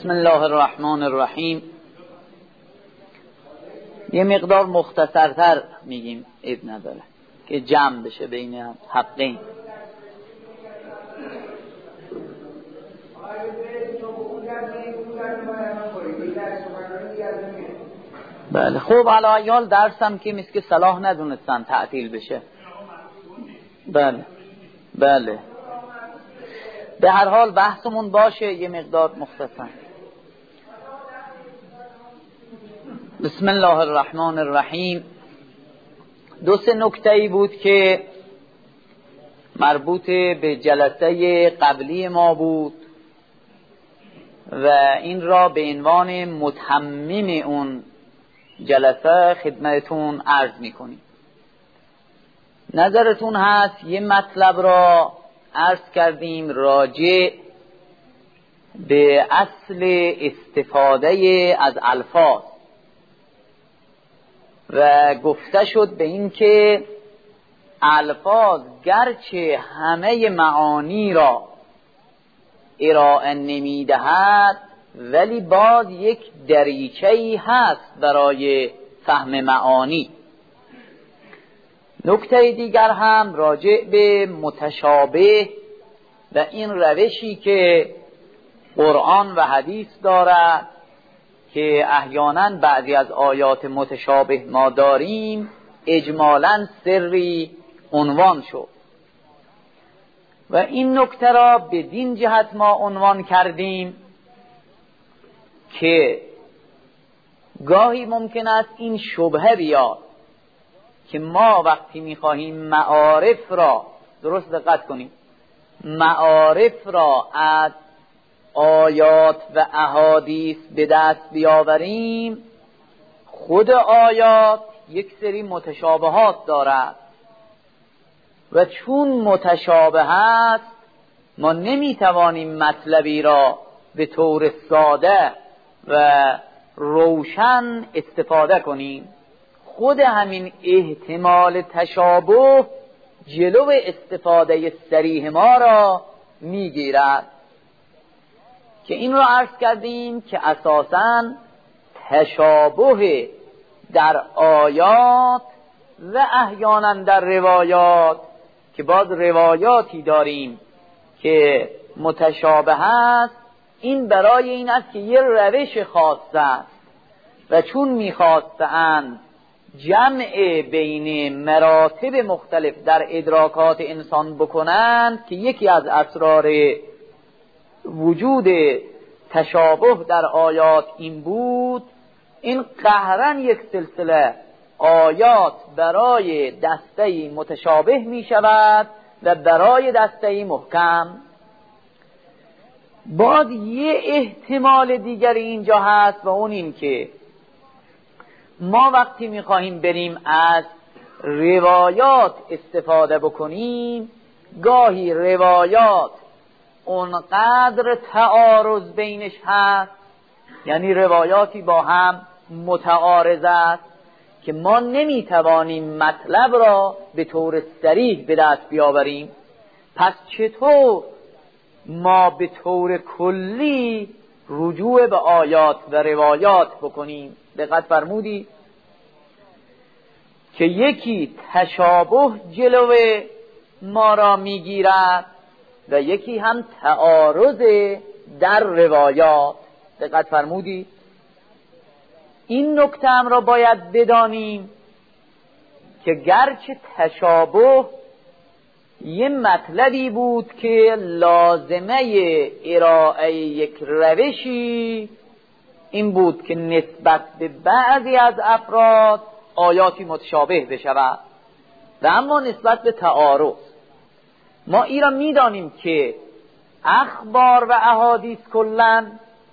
بسم الله الرحمن الرحیم. یه مقدار مختصرتر میگیم، عیب نداره که جمع بشه بین حقین. بله خب علایال درسم که مثل که صلاح ندونستن تعطیل بشه. بله به هر حال بحثمون باشه یه مقدار مختصر. بسم الله الرحمن الرحیم. دو سه نکته‌ای بود که مربوط به جلسه قبلی ما بود و این را به عنوان متمم اون جلسه خدمتتون عرض میکنیم. نظرتون هست یه مطلب را عرض کردیم راجع به اصل استفاده از الفاظ و گفته شد به این که الفاظ گرچه همه معانی را ارائه نمیدهد ولی باز یک دریچه‌ای هست برای فهم معانی. نکته دیگر هم راجع به متشابه و این روشی که قرآن و حدیث دارد که احیانا بعضی از آیات متشابه ما داریم اجمالاً سری عنوان شد و این نکته را بدین جهت ما عنوان کردیم که گاهی ممکن است این شبهه بیاد که ما وقتی میخواهیم معارف را، درست دقت کنیم، معارف را از آیات و احادیث به دست بیاوریم، خود آیات یک سری متشابهات دارد و چون متشابه است ما نمیتوانیم مطلبی را به طور ساده و روشن استفاده کنیم. خود همین احتمال تشابه جلو استفاده صریح ما را میگیرد که این را عرض کردیم که اساساً تشابه در آیات و احیانا در روایات که باز روایاتی داریم که متشابه است، این برای این است که یه روش خاص است و چون میخواستند جمع بین مراتب مختلف در ادراکات انسان بکنند که یکی از اسرار وجود تشابه در آیات این بود، این قهرن یک سلسله آیات برای دسته متشابه می شود و برای دسته محکم. باز یه احتمال دیگر اینجا هست و اون این که ما وقتی می خواهیم بریم از روایات استفاده بکنیم، گاهی روایات اونقدر تعارض بینش هست، یعنی روایاتی با هم متعارض است که ما نمیتوانیم مطلب را به طور صریح به دست بیاوریم. پس چطور ما به طور کلی رجوع به آیات و روایات بکنیم؟ دقت فرمودی که یکی تشابه جلو ما را میگیرد و یکی هم تعارض در روایات. دقت فرمودی؟ این نکته هم را باید بدانیم که گرچه تشابه یه مطلبی بود که لازمه ارائه یک روشی این بود که نسبت به بعضی از افراد آیاتی متشابه بشود و اما نسبت به تعارض ما این را میدانیم که اخبار و احادیث کلاً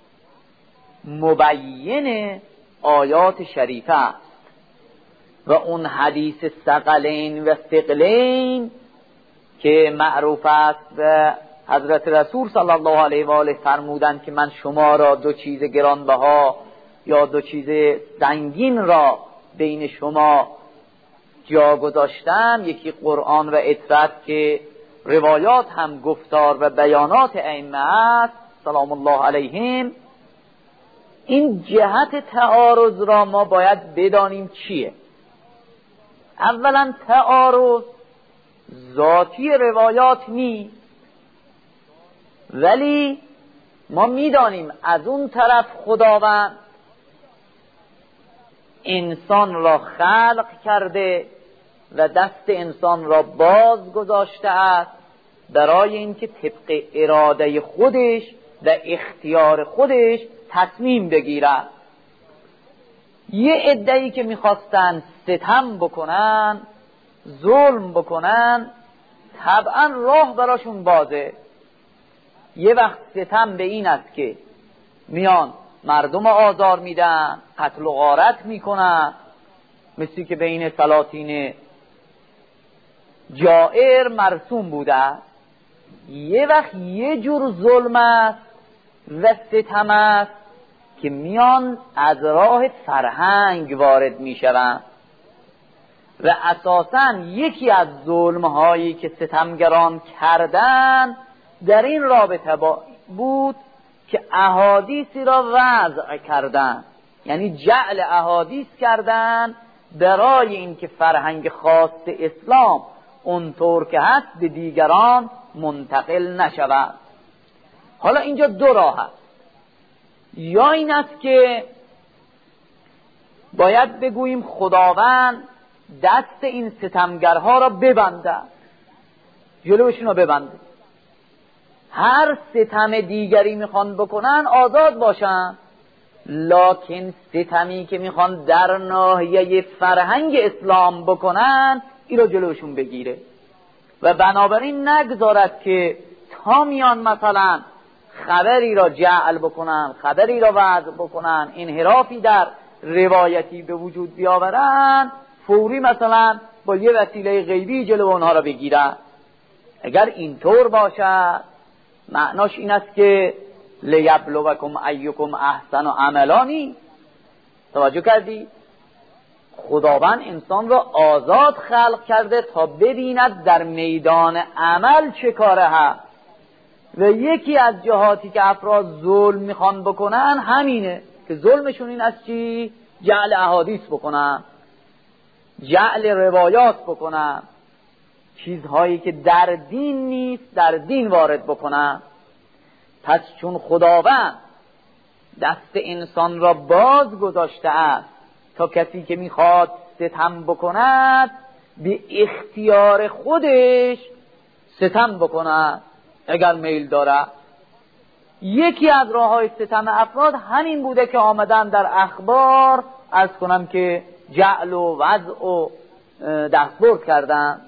مبین آیات شریفه است و اون حدیث ثقلین و ثقلین که معروف است و حضرت رسول صلی الله علیه و آله فرمودند که من شما را دو چیز گرانبها یا دو چیز سنگین را بین شما جا گذاشتم، یکی قرآن و اطرت که روایات هم گفتار و بیانات ائمه است سلام الله علیهم، این جهت تعارض را ما باید بدانیم چیه. اولا تعارض ذاتی روایات نیست، ولی ما میدانیم از اون طرف خداوند انسان را خلق کرده و دست انسان را باز گذاشته است برای اینکه طبق اراده خودش و اختیار خودش تصمیم بگیرد. یه عده‌ای که میخواستن ستم بکنن، ظلم بکنن، طبعا راه براشون بازه. یه وقت ستم به این است که میان مردم آزار میدن، قتل و غارت میکنن، مثل که بین سلاطین جائر مرسوم بوده. یه وقت یه جور ظلم است و ستم است که میان از راه فرهنگ وارد میشوند و اساساً یکی از ظلم‌هایی که ستمگران کردن در این رابطه بود که احادیثی را وضع کردن، یعنی جعل احادیث کردن برای اینکه فرهنگ خاص اسلام اونطور که هست به دیگران منتقل نشود. حالا اینجا دو راه هست. یا این است که باید بگوییم خداوند دست این ستمگرها را ببنده، جلوشون را ببنده، هر ستم دیگری میخوان بکنن آزاد باشن، لکن ستمی که میخوان در ناحیه فرهنگ اسلام بکنن این را جلوشون بگیره و بنابراین نگذارد که تا میان مثلا خبری را جعل بکنن، خبری را وضع بکنن، انحرافی در روایتی به وجود بیاورن، فوری مثلا با یه وسیله غیبی جلو اونها را بگیرن. اگر اینطور باشد معناش این است که لیبلوکم ایکم احسن عملانی. توجه کردی؟ خداوند انسان را آزاد خلق کرده تا ببیند در میدان عمل چه کاره هست و یکی از جهاتی که افراد ظلم میخوان بکنن همینه که ظلمشون این است چی؟ جعل احادیث بکنن، جعل روایات بکنن، چیزهایی که در دین نیست در دین وارد بکنن. پس چون خداوند دست انسان را باز گذاشته است تا کسی که میخواد ستم بکند به اختیار خودش ستم بکند اگر میل داره. یکی از راه‌های ستم افراد همین بوده که آمدن در اخبار عرض کنم که جعل و وضع و دستبرد کردن.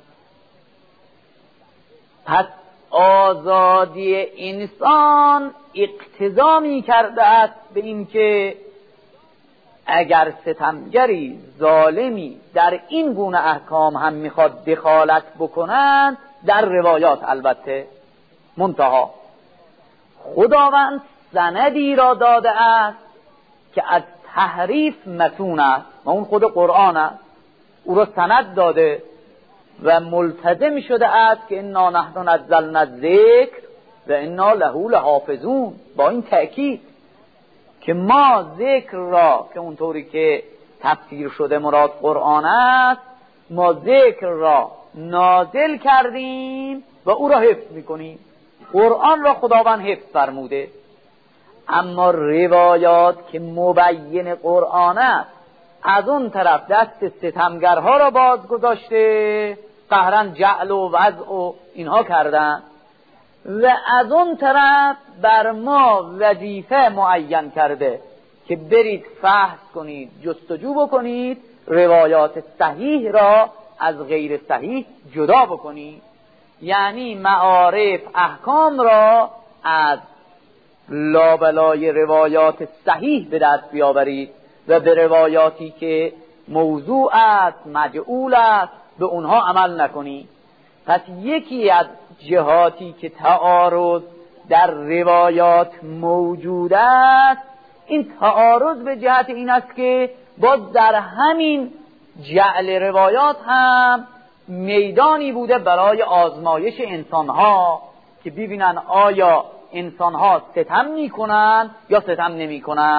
پس آزادی انسان اقتضا می کرده است به این که اگر ستمگری ظالمی در این گونه احکام هم میخواد دخالت بکنند، در روایات البته، منتها خداوند سندی را داده است که از تحریف متون است و اون خود قرآن است. او را سند داده و ملتزم شده است که انا نحن نزلنا الذکر و انا له لحافظون، با این تأکید که ما ذکر را که اونطوری که تفسیر شده مراد قرآن است، ما ذکر را نازل کردیم و او را حفظ میکنیم. قرآن را خداوند حفظ فرموده، اما روایات که مبین قرآن است از اون طرف دست ستمگرها را باز گذاشته، قهرن جعل و وضع و اینها کردن و از اون طرف بر ما وظیفه معین کرده که برید فحص کنید، جستجو بکنید، روایات صحیح را از غیر صحیح جدا بکنید، یعنی معارف احکام را از لابلای روایات صحیح به دست بیاورید و به روایاتی که موضوع است، مجعول است، به اونها عمل نکنید. پس یکی از جهاتی که تعارض در روایات موجود است، این تعارض به جهت این است که باز در همین جعل روایات هم میدانی بوده برای آزمایش انسانها که ببینن آیا انسانها ستم میکنن یا ستم نمیکنن.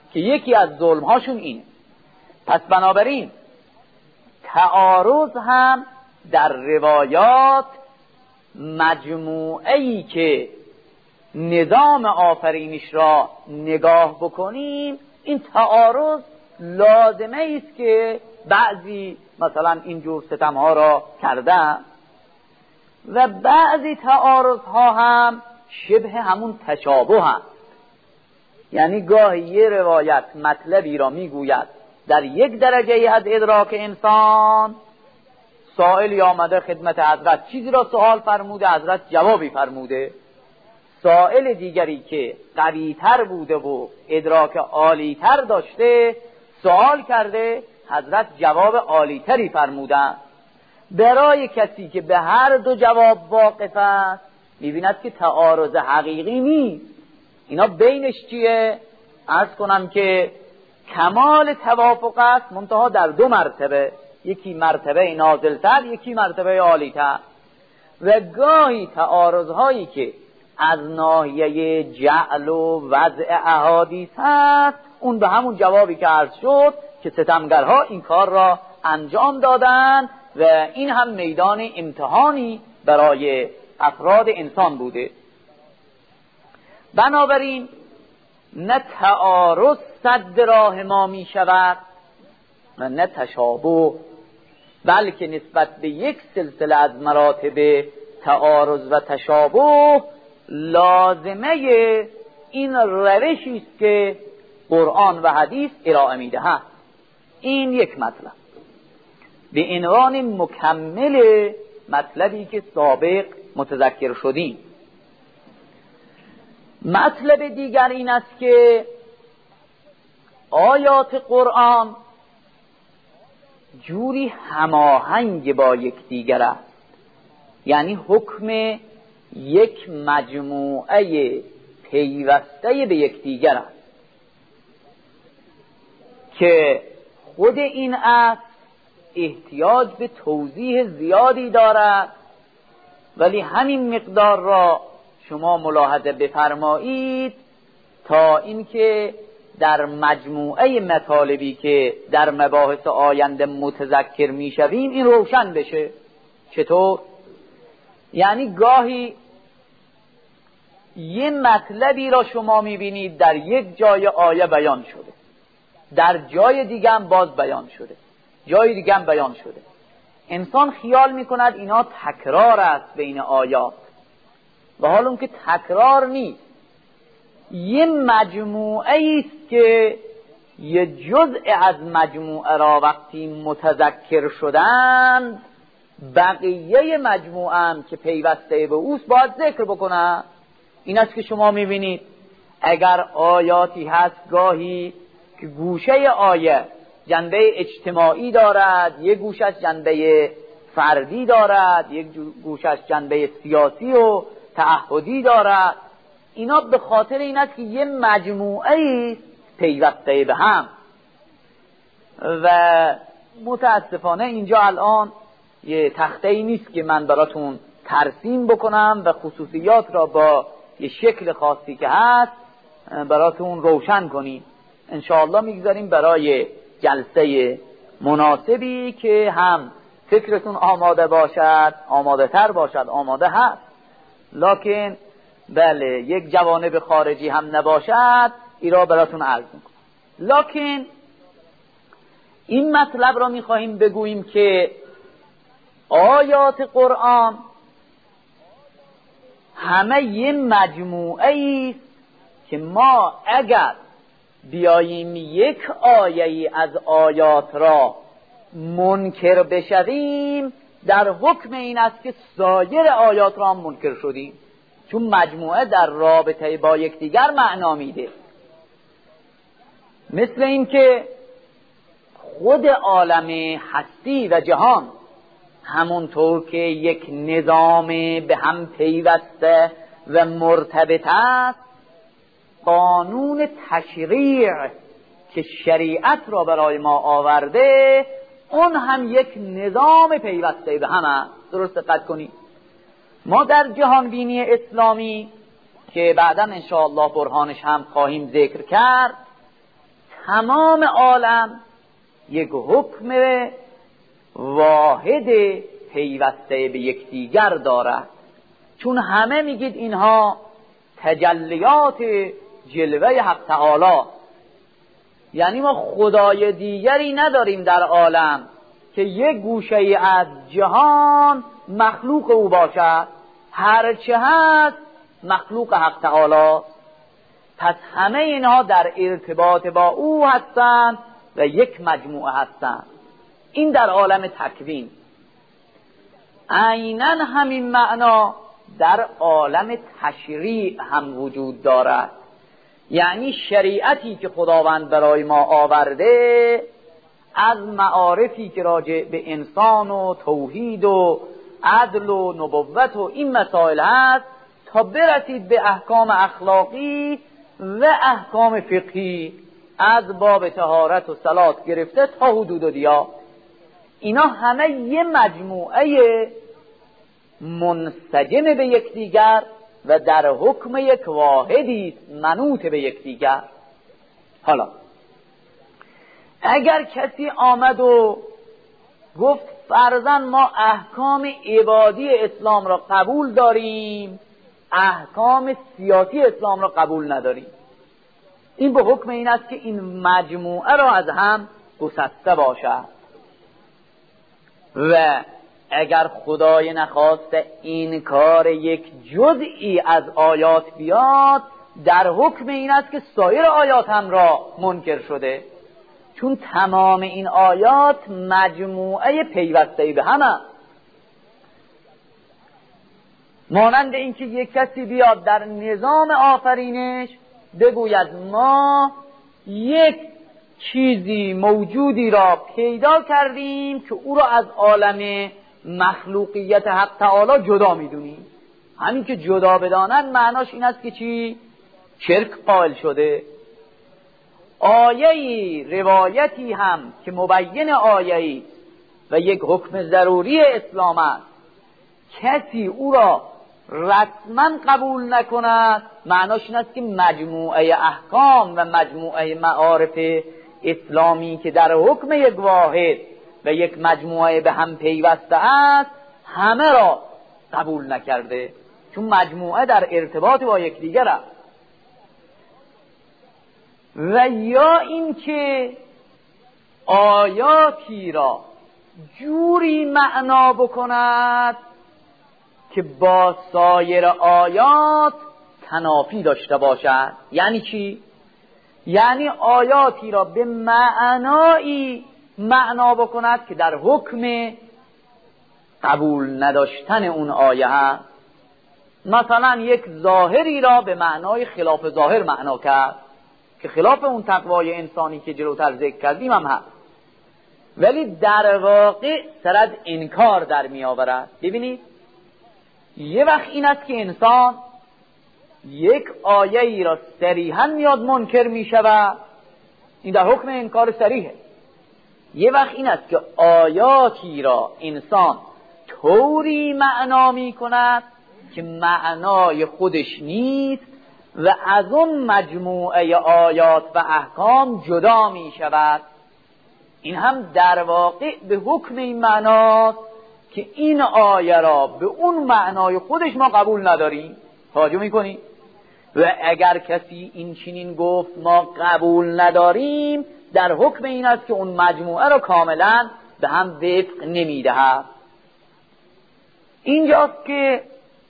که یکی از ظلمهاشون اینه. پس بنابراین تعارض هم در روایات مجموعه‌ای که نظام آفرینش را نگاه بکنیم، این تعارض لازمه است که بعضی مثلا اینجور ستمها را کردن و بعضی تعارض ها هم شبه همون تشابه هم. یعنی گاهی یه روایت مطلبی را میگوید در یک درجه از ادراک انسان، سائلی آمده خدمت حضرت چیزی را سوال فرموده، حضرت جوابی فرموده، سائل دیگری که قوی‌تر بوده و ادراک عالی‌تر داشته سوال کرده، حضرت جواب عالی‌تری فرمودند. برای کسی که به هر دو جواب واقف است می‌بیند که تعارض حقیقی نیست. اینا بینش چیه؟ عرض کنم که کمال توافق است، منتها در دو مرتبه، یکی مرتبه نازل‌تر، یکی مرتبه عالی‌تر. و گاهی تعارض‌هایی که از ناحیه جعل و وضع احادیث هست، اون به همون جوابی که عرض شد که ستمگرها این کار را انجام دادن و این هم میدان امتحانی برای افراد انسان بوده. بنابراین نه تعارض سد راه ما می شود و نه تشابه، بلکه نسبت به یک سلسله از مراتب تعارض و تشابه لازمه این روشی است که قرآن و حدیث ارائه می‌دهند. این یک مطلب به عنوان مکمل مطلبی که سابق متذکر شدیم. مطلب دیگر این است که آیات قرآن جوری هماهنگ با یکدیگر است، یعنی حکم یک مجموعه پیوسته به یکدیگر است که خود این است احتیاج به توضیح زیادی دارد، ولی همین مقدار را شما ملاحظه بفرمایید تا اینکه در مجموعه مطالبی که در مباحث آینده متذکر میشویم این روشن بشه. چطور؟ یعنی گاهی یه مطلبی را شما میبینید در یک جای آیه بیان شده، در جای دیگه هم باز بیان شده، جای دیگه هم بیان شده. انسان خیال میکند اینا تکرار است بین آیات، و حال اون که تکرار نیست، یه مجموعه است که یه جزء از مجموعه را وقتی متذکر شدند بقیه مجموعه هم که پیوسته به اوست باید ذکر بکنن. این است که شما میبینید اگر آیاتی هست گاهی که گوشه آیه جنبه اجتماعی دارد، یک گوشش جنبه فردی دارد، یک گوشش جنبه سیاسی و تعهدی دارد، اینا به خاطر این است که یه مجموعه پیوسته به هم. و متاسفانه اینجا الان یه تخته‌ای نیست که من براتون ترسیم بکنم و خصوصیات را با یه شکل خاصی که هست براتون روشن کنیم. انشاءالله میگذاریم برای جلسه مناسبی که هم فکرتون آماده باشد، آماده تر باشد، آماده هست، لکن بله یک جوانب خارجی هم نباشد، ای را براتون عرض میکنم. لکن این مطلب را میخواهیم بگوییم که آیات قرآن همه یه مجموعه است که ما اگر بیاییم یک آیه از آیات را منکر بشویم در حکم این است که سایر آیات را منکر شدیم، چون مجموعه در رابطه با یکدیگر معنا میده. مثل این که خود عالم هستی و جهان همونطور که یک نظام به هم پیوسته و مرتبط است، قانون تشریع که شریعت را برای ما آورده اون هم یک نظام پیوسته به هم است. درست دقت کنید. ما در جهان بینی اسلامی که بعداً انشاءالله برهانش هم خواهیم ذکر کرد، تمام عالم یک حکم واحد پیوسته به یکدیگر دارد، چون همه میگید اینها تجلیات جلوه حق تعالی، یعنی ما خدای دیگری نداریم در عالم که یک گوشه از جهان مخلوق او باشد، هرچه هست مخلوق حق تعالی. پس همه اینها در ارتباط با او هستند و یک مجموعه هستند. این در عالم تکوین. عیناً همین معنا در عالم تشریع هم وجود دارد، یعنی شریعتی که خداوند برای ما آورده از معارفی که راجع به انسان و توحید و عدل و نبوت و این مسائل هست تا برسید به احکام اخلاقی و احکام فقهی، از باب طهارت و صلات گرفته تا حدود و دیا. اینا همه یه مجموعه منسجم به یکدیگر و در حکم یک واحدی منوط به یکدیگر. حالا اگر کسی آمد و گفت فرضاً ما احکام عبادی اسلام را قبول داریم، احکام سیاسی اسلام را قبول نداریم، این به حکم این است که این مجموعه را از هم گسسته باشد. و اگر خدای نخواسته این کار یک جزئی از آیات بیاد، در حکم این است که سایر آیات هم را منکر شده، چون تمام این آیات مجموعه پیوسته به هم است. مانند اینکه یک کسی بیاد در نظام آفرینش بگوید ما یک چیزی موجودی را پیدا کردیم که او را از عالم مخلوقیت حق تعالی جدا میدونیم. همین که جدا بدانند معناش این است که چی؟ شرک قائل شده. آیه‌ای روایتی هم که مبین آیه‌ای و یک حکم ضروری اسلام است، کسی او را رسما قبول نکند، معناش این است که مجموعه احکام و مجموعه معارف اسلامی که در حکم یک واحد و یک مجموعه به هم پیوسته است همه را قبول نکرده، چون مجموعه در ارتباط با یکدیگر است. و یا اینکه آیاتی را جوری معنا بکند که با سایر آیات تنافی داشته باشد. یعنی چی؟ یعنی آیاتی را به معنایی معنا بکند که در حکم قبول نداشتن اون آیه هست. مثلا یک ظاهری را به معنای خلاف ظاهر معنا کرد که خلاف اون تقوای انسانی که جلوتر ذکر کردیم هم هست، ولی در واقع سرد انکار در می آورد. ببینید یه وقت این است که انسان یک آیه ای را صریحاً میاد منکر می شود، این در حکم انکار صریحه. یه وقت این است که آیاتی را انسان طوری معنا می کند که معنای خودش نیست و از اون مجموعه آیات و احکام جدا می شود. این هم در واقع به حکم این معناست که این آیه را به اون معنای خودش ما قبول نداریم. توجه میکنی؟ و اگر کسی این چنین گفت ما قبول نداریم، در حکم این است که اون مجموعه را کاملا به هم وفق نمیدهد. اینجاست که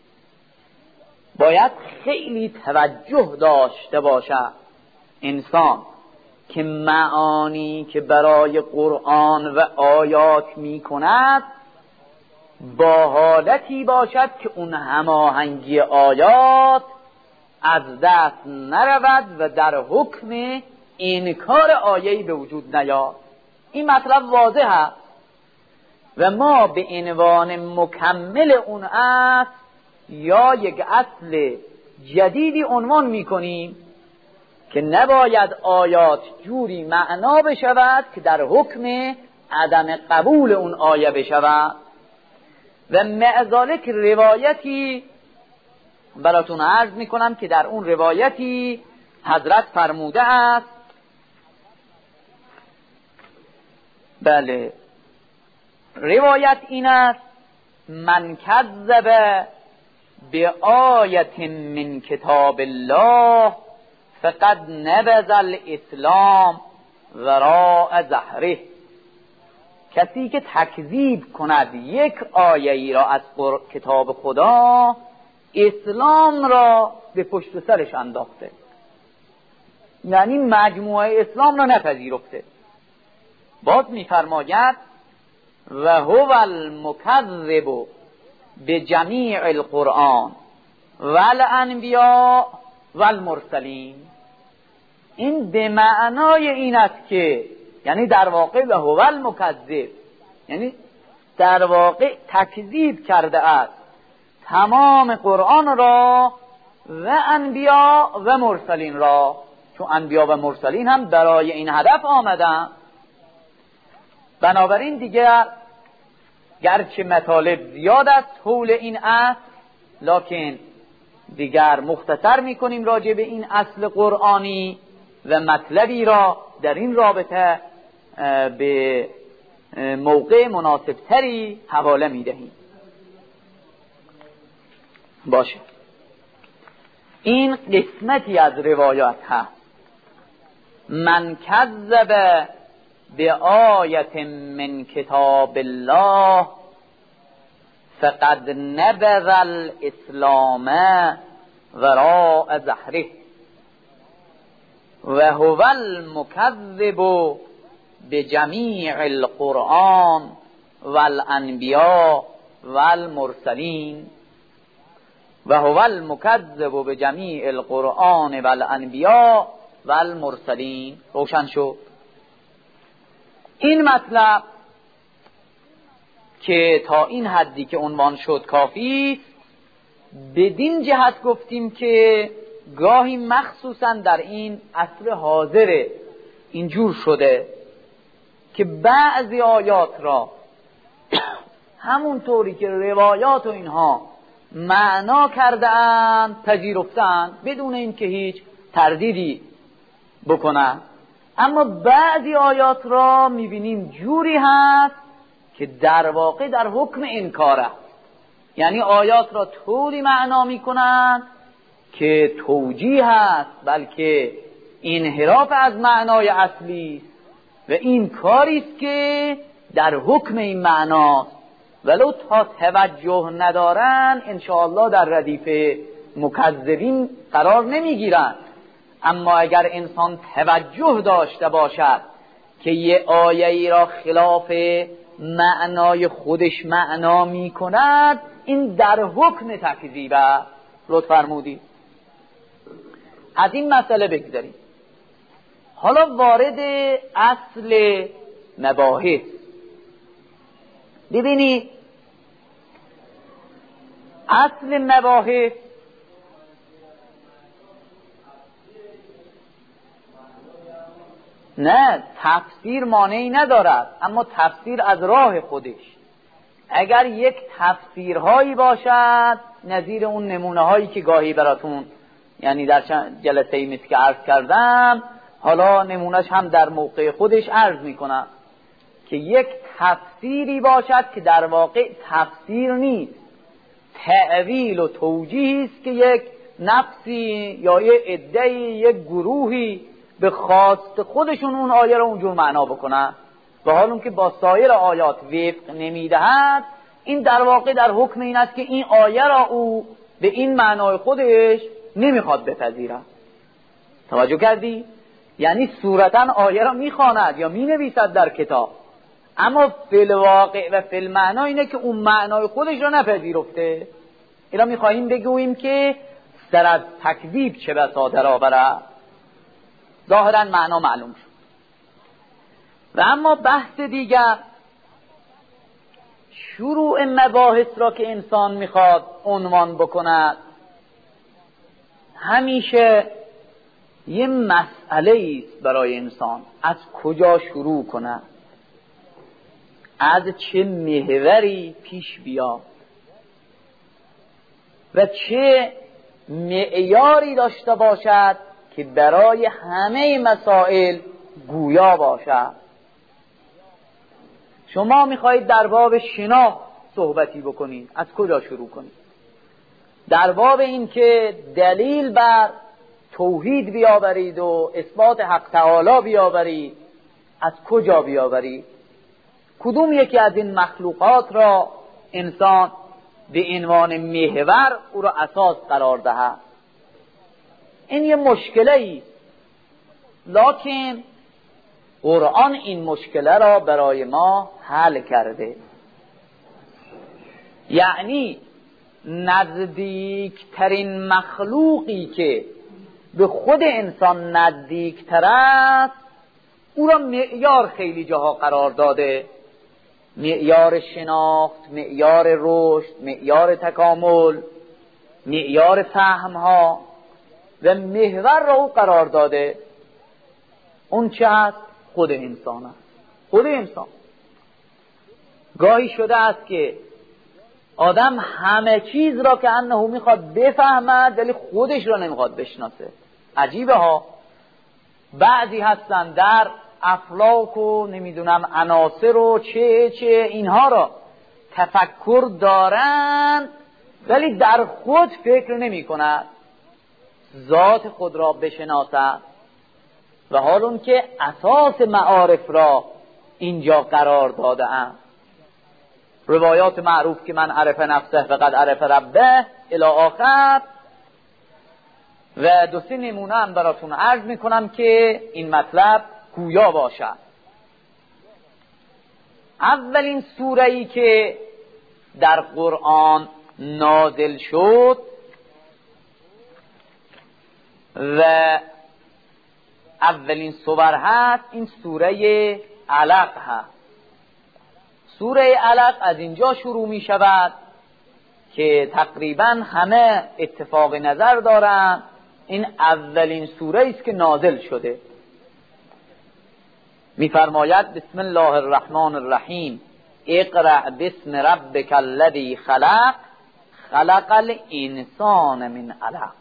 باید خیلی توجه داشته باشد انسان که معانی که برای قرآن و آیات می کند با حالتی باشد که اون هماهنگی آیات از دست نرود و در حکم انکار آیه‌ای به وجود نیاد. این مطلب واضح است و ما به عنوان مکمل اون اصل یا یک اصل جدیدی عنوان می‌کنیم که نباید آیات جوری معنا بشود که در حکم عدم قبول اون آیه بشود. و معذالک روایتی براتون عرض میکنم که در اون روایتی حضرت فرموده است بله، روایت این است: من کذب به آیت من کتاب الله فقد نبذ الاسلام وراء ظهره. کسی که تکذیب کند یک آیه ای را از کتاب خدا، اسلام را به پشت سرش انداخته، یعنی مجموعه اسلام را نپذیرفته. باز می‌فرماید و هو المکذب بجمیع القرآن والانبیاء والمرسلین. این به معنای این است که یعنی در واقع و هو المکذب، یعنی در واقع تکذیب کرده است تمام قرآن را و انبیا و مرسلین را، چون انبیا و مرسلین هم برای این هدف آمدن. بنابراین دیگر گرچه مطالب زیاد است حول این اصل، لکن دیگر مختصر میکنیم راجع به این اصل قرآنی و مطلبی را در این رابطه به موقع مناسب تری حواله میدهیم. باشه، این قسمتی از روایات هست. من کذب به آیت من کتاب الله فقد نبذ الاسلام وراء ظهره و هو المکذب بجمیع القرآن والانبیاء والمرسلین و هو المکذب بجمیع القرآن والانبیاء والمرسلین. روشن شد؟ این مطلب که تا این حدی که عنوان شد کافی، بدین جهت گفتیم که گاهی مخصوصا در این عصر حاضر اینجور شده که بعضی آیات را همونطوری که روایات و اینها معنا کردن پذیرفتن بدون اینکه هیچ تردیدی بکنن، اما بعضی آیات را میبینیم جوری هست که در واقع در حکم انکار است. یعنی آیات را طوری معنا میکنن که توجیه هست، بلکه انحراف از معنای اصلی و این کاری است که در حکم این معناست، ولو تا توجه ندارن انشاءالله در ردیف مکذبین قرار نمیگیرن. اما اگر انسان توجه داشته باشد که یه آیه ای را خلاف معنای خودش معنا می کند، این در حکم تکذیب است. لطف فرمودید. از این مسئله بگذاریم. حالا وارد اصل مباحث. ببینید اصل مباحث نه تفسیر مانعی ندارد، اما تفسیر از راه خودش. اگر یک تفسیرهایی باشد نظیر اون نمونه هایی که گاهی براتون یعنی در جلسه مثل که عرض کردم، حالا نمونهش هم در موقع خودش عرض میکنم که یک تفسیری باشد که در واقع تفسیر نیست، تأویل و توجیهی است که یک نفسی یا یک عده‌ای یک گروهی به خواست خودشون اون آیه را اونجور معنا بکنن، و حال اون که با سایر آیات وفق نمیدهد، این در واقع در حکم این است که این آیه را او به این معنای خودش نمیخواد بپذیرد. توجه کردی؟ یعنی صورتا آیه را میخواند یا مینویسد در کتاب، اما فی الواقع و فی المعنا اینه که اون معنای خودش را نپذیرفته. اینا میخواهیم بگوییم که سر از تکذیب چه بسا در آورد. ظاهرا معنا معلوم شد. و اما بحث دیگر، شروع مباحث را که انسان میخواد عنوان بکند، همیشه یه مسئله است برای انسان از کجا شروع کند، از چه محوری پیش بیاد و چه معیاری داشته باشد که برای همه مسائل گویا باشد. شما میخواهید در باب شناخت صحبتی بکنید، از کجا شروع کنید؟ در باب این که دلیل بر توحید بیاورید و اثبات حق تعالی بیاورید، از کجا بیاورید؟ کدوم یکی از این مخلوقات را انسان به عنوان محور او را اساس قرار دهد؟ این یه مشکله است، لکن قرآن این مشکله را برای ما حل کرده. یعنی نزدیکترین مخلوقی که به خود انسان نزدیکتر است او را معیار خیلی جاها قرار داده، معیار شناخت، معیار رشد، معیار تکامل، معیار فهمها و محور را او قرار داده. اون چه است؟ خود انسان است. خود انسان. گاهی شده است که آدم همه چیز را که انه میخواد بفهمد ولی خودش را نمیخواد بشناسه. عجیبه ها. بعضی هستن در افلاک و نمیدونم عناصر و چه اینها را تفکر دارند ولی در خود فکر نمی کند ذات خود را بشناسد، و حال اون که اساس معارف را اینجا قرار داده اند. روایات معروف که من عرف نفسه فقد عرف ربه الی آخر، و دو سه نمونه هم براتون عرض میکنم که این مطلب گویا باشد. اولین سوره‌ای که در قرآن نازل شد و اولین سور هست این سوره علق هست. سوره علق از اینجا شروع می شود که تقریبا همه اتفاق نظر دارند این اولین سوره است که نازل شده. می‌فرماید بسم الله الرحمن الرحیم اقرأ باسم ربک الذی خلق خلق الانسان من علق.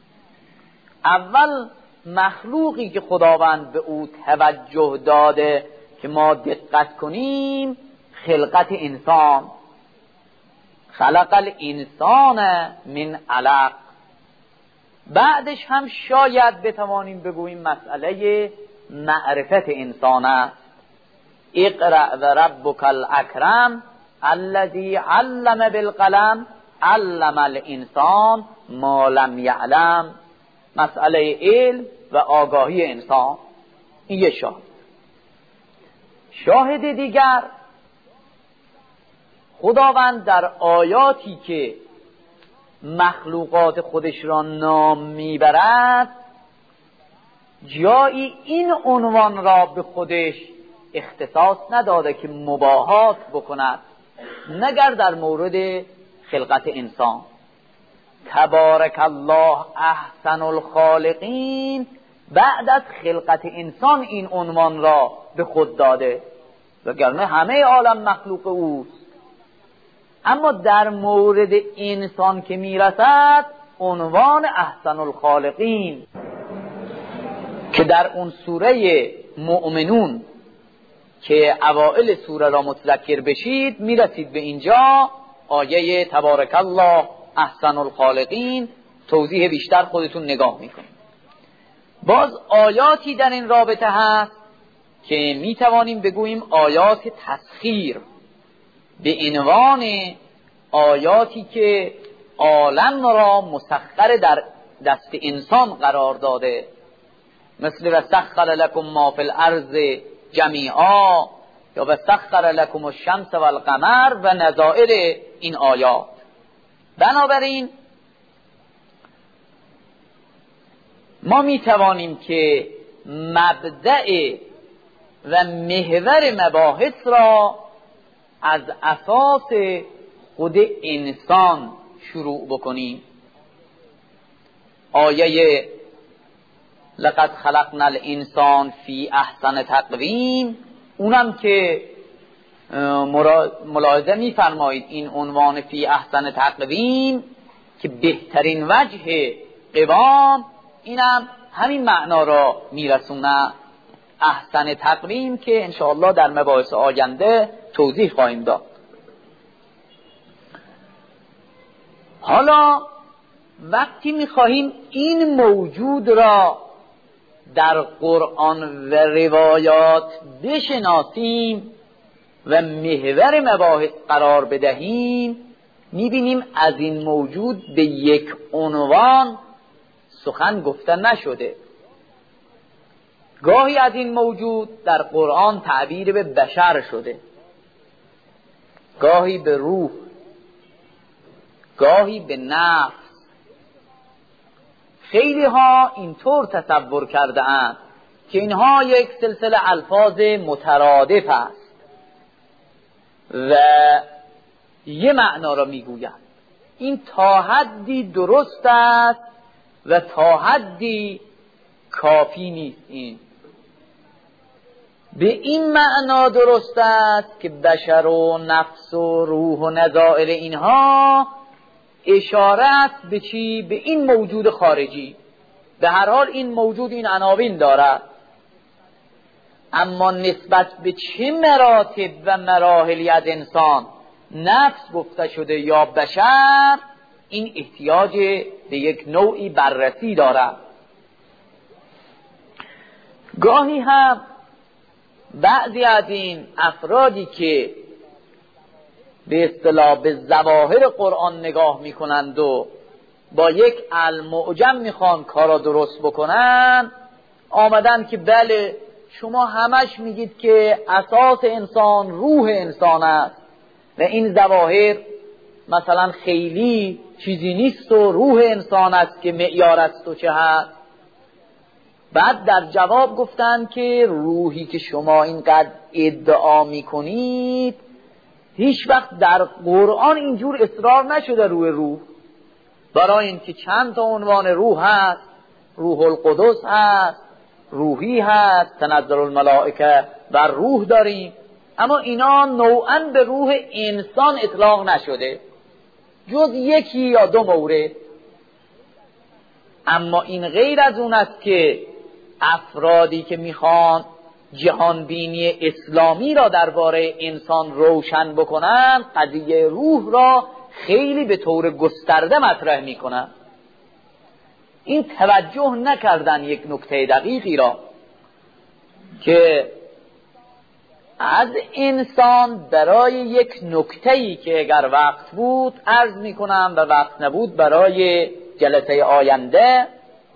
اول مخلوقی که خداوند به او توجه داده که ما دقت کنیم خلقت انسان، خلق الانسان من علق. بعدش هم شاید بتوانیم بگوییم مسئله معرفت انسان است. اقرأ و ربک الاکرم الذی علم بالقلم علم الانسان ما لم یعلم. مسئله علم و آگاهی انسان. این یه شاهد دیگر، خداوند در آیاتی که مخلوقات خودش را نام میبرد جایی این عنوان را به خودش اختصاص نداده که مباهات بکند مگر در مورد خلقت انسان. تبارک الله احسن الخالقین بعد از خلقت انسان این عنوان را به خود داده، وگرنه همه عالم مخلوق اوست. اما در مورد انسان که میرسد عنوان احسن الخالقین که در اون سوره مؤمنون که اوائل سوره را متذکر بشید میرسید به اینجا آیه تبارک الله احسن الخالقین، توضیح بیشتر خودتون نگاه میکنید. باز آیاتی در این رابطه هست که میتوانیم بگوییم آیات تسخیر، به عنوان آیاتی که عالم را مسخر در دست انسان قرار داده، مثل و سخر لکم ما فی الارض جمیعا یا و سخر لکم الشمس و القمر و نظائر این آیات. بنابراین ما می توانیم که مبدأ و محور مباحث را از اساس خود انسان شروع بکنیم. آیه لقد خلقنا الانسان فی احسن تقویم، اونم که ملاحظه می‌فرمایید این عنوان فی احسن تقویم که بهترین وجه قوام، اینم همین معنا را میرسونه. احسن تقویم که انشاءالله در مباحث آینده توضیح خواهیم داد. حالا وقتی میخواهیم این موجود را در قرآن و روایات بشناسیم و محور مباحث قرار بدهیم، میبینیم از این موجود به یک عنوان سخن گفته نشده. گاهی از این موجود در قرآن تعبیر به بشر شده، گاهی به روح، گاهی به نفس. خیلی ها اینطور تصور کرده اند که اینها یک سلسله الفاظ مترادف است و یه معنا را میگوید. این تا حدی درست است و تا حدی کافی نیست. این به این معنا درست است که بشر و نفس و روح و نظائر اینها اشاره است به چی؟ به این موجود خارجی. به هر حال این موجود این عناوین دارد، اما نسبت به چه مراتب و مراحلی از انسان نفس گفته شده یا بشر، این احتیاج به یک نوعی بررسی دارد. گاهی هم بعضی از این افرادی که به اصطلاح به ظواهر قرآن نگاه میکنند و با یک المعجم میخوان کارا درست بکنن، آمدن که بله شما همش میگید که اساس انسان روح انسان است و این ظواهر مثلا خیلی چیزی نیست و روح انسان است که معیار است و چه هست. بعد در جواب گفتن که روحی که شما اینقدر ادعا میکنید هیچ وقت در قرآن اینجور اصرار نشده روی روح، برای اینکه چند تا عنوان روح هست، روح القدس هست، روحی هست، تنزل الملائکه و روح داریم، اما اینا نوعاً به روح انسان اطلاق نشده جز یکی یا دو مورد. اما این غیر از اون است که افرادی که میخوان جهانبینی اسلامی را درباره انسان روشن بکنن، قضیه روح را خیلی به طور گسترده مطرح میکنن. این توجه نکردن یک نکته دقیقی را که از انسان برای یک نکته‌ای که اگر وقت بود عرض میکنم و وقت نبود برای جلسه آینده،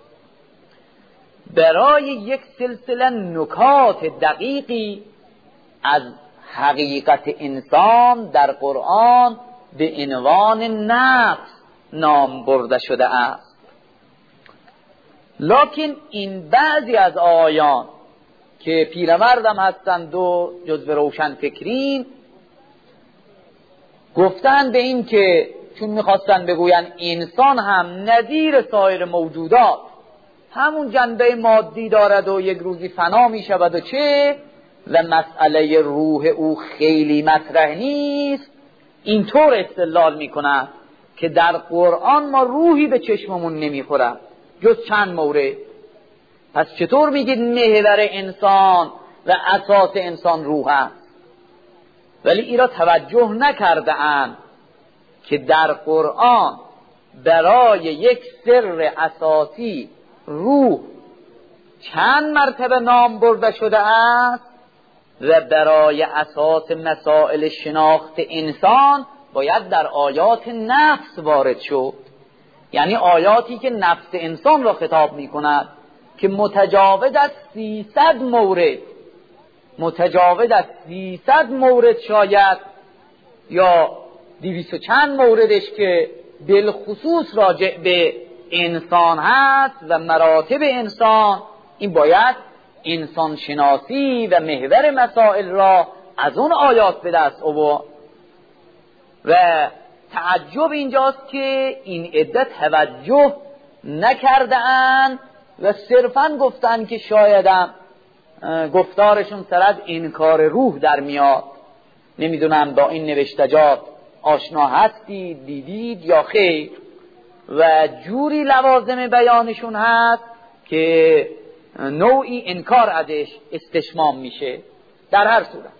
برای یک سلسله نکات دقیقی از حقیقت انسان در قرآن به عنوان نفس نام برده شده است. لکن این بعضی از آیان که پیرمردم هستند و جزو روشن فکرین گفتن به این که چون میخواستن بگوین انسان هم نظیر سایر موجودات همون جنبه مادی دارد و یک روزی فنا میشود و چه، و مسئله روح او خیلی مطرح نیست، اینطور استدلال میکنند که در قرآن ما روحی به چشممون نمیخورد جز چند مورد. پس چطور میگید محور انسان و اساس انسان روح است؟ ولی اینا توجه نکرده اند که در قرآن برای یک سر اساسی روح چند مرتبه نام برده شده است و برای اساس مسائل شناخت انسان باید در آیات نفس وارد شد، یعنی آیاتی که نفس انسان را خطاب می کند که متجاوز از 300 مورد شاید یا 200 چند موردش که بالخصوص راجع به انسان هست و مراتب انسان. این باید انسان شناسی و محور مسائل را از اون آیات به دست آورد. و تعجب اینجاست که این عده توجه نکرده‌اند و صرفاً گفتن که شایدم گفتارشون سرد انکار روح در میاد. نمیدونم با این نوشتجات آشنا هستید، دیدید یا خیر، و جوری لوازم بیانشون هست که نوعی انکار ازش استشمام میشه. در هر صورت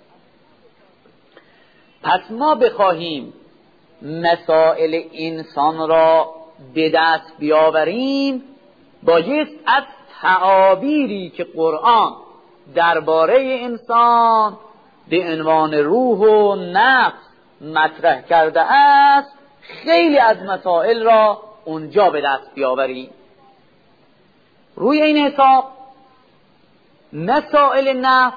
پس ما بخواهیم مسائل انسان را به دست بیاوریم، بایست از تعابیری که قرآن درباره انسان به عنوان روح و نفس مطرح کرده است خیلی از مسائل را اونجا به دست بیاوریم. روی این حساب مسائل نفس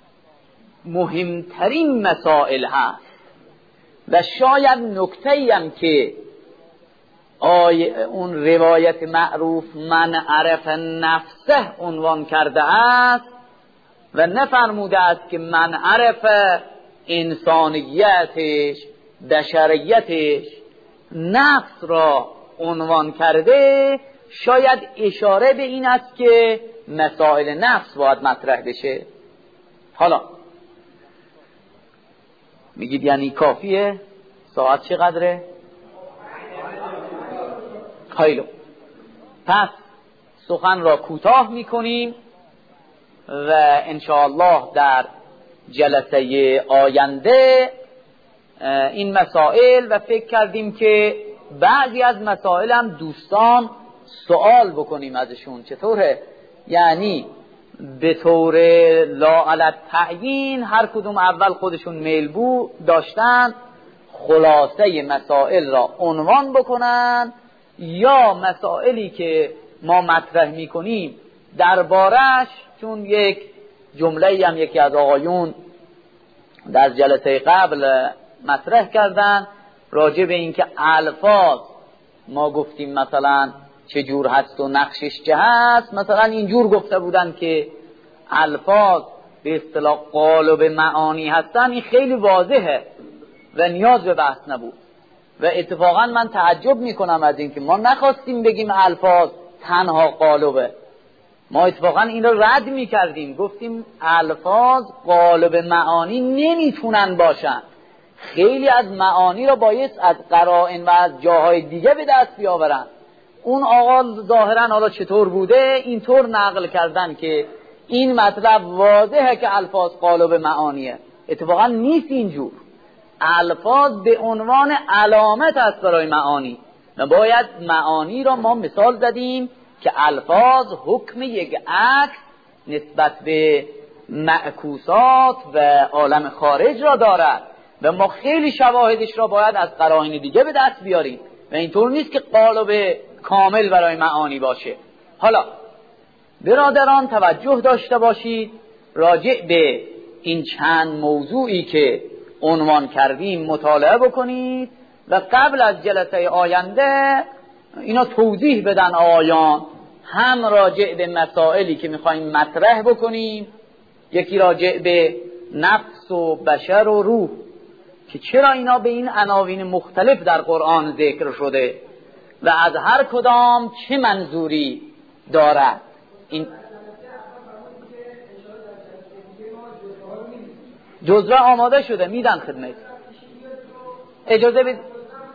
مهمترین مسائل هست و شاید نکته‌ای هم که اون روایت معروف من عرف نفسه عنوان کرده است و نفرموده است که من عرف انسانیتش بشریتش نفس را عنوان کرده، شاید اشاره به این است که مسائل نفس باید مطرح بشه. حالا میگید یعنی کافیه؟ ساعت چقدره؟ خیلی پس سخن را کوتاه میکنیم و انشاءالله در جلسه آینده این مسائل و فکر کردیم که بعضی از مسائل هم دوستان سوال بکنیم ازشون چطوره، یعنی به طور لاعلت تعیین هر کدوم اول خودشون میل داشتن خلاصه مسائل را عنوان بکنن یا مسائلی که ما مطرح میکنیم دربارش، چون یک جمله هم یکی از آقایون در جلسه قبل مطرح کردن راجع به این که الفاظ ما گفتیم مثلا چجور هست و نقشش چه هست، مثلا اینجور گفته بودن که الفاظ به اصطلاح قالب معانی هستن، این خیلی واضحه و نیاز به بحث نبود. و اتفاقا من تعجب میکنم از این که ما نخواستیم بگیم الفاظ تنها قالبه، ما اتفاقا این رو رد میکردیم، گفتیم الفاظ قالب معانی نمیتونن باشن، خیلی از معانی رو بایست از قرائن و از جاهای دیگه به دست بیاورن. اون آقا ظاهرا حالا چطور بوده اینطور نقل کردن که این مطلب واضحه که الفاظ قالب معانیه، اتفاقا نیست اینجور. الفاظ به عنوان علامت است برای معانی و باید معانی را ما مثال زدیم که الفاظ حکم یک عکس نسبت به معکوسات و عالم خارج را دارد و ما خیلی شواهدش را باید از قرائن دیگه به دست بیاریم و اینطور نیست که قالب کامل برای معانی باشه. حالا برادران توجه داشته باشید راجع به این چند موضوعی که عنوان کردیم مطالعه بکنید و قبل از جلسه آینده اینا توضیح بدن آیان، هم راجع به مسائلی که میخوایم مطرح بکنیم، یکی راجع به نفس و بشر و روح که چرا اینا به این عناوین مختلف در قرآن ذکر شده و از هر کدام چه منظوری دارد. این جزوه آماده شده میدن خدمت، اجازه بید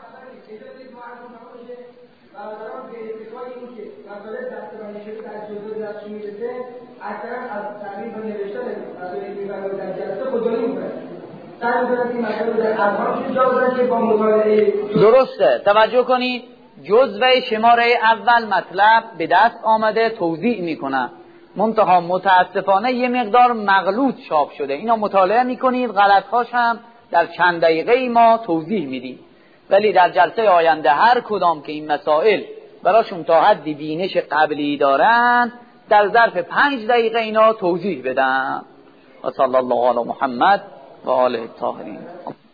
درسته. توجه کنید جزوه شماره اول مطلب به دست آمده توضیح میکنن، منتها متاسفانه یه مقدار مغلوط چاپ شده، اینا مطالعه میکنید غلطهاش هم در چند دقیقه ما توضیح میدیم، ولی در جلسه آینده هر کدام که این مسائل براشون تا حدی بینش قبلی دارن در ظرف 5 دقیقه اینا توضیح بدم. و صلی الله علی محمد و آله الطاهرین.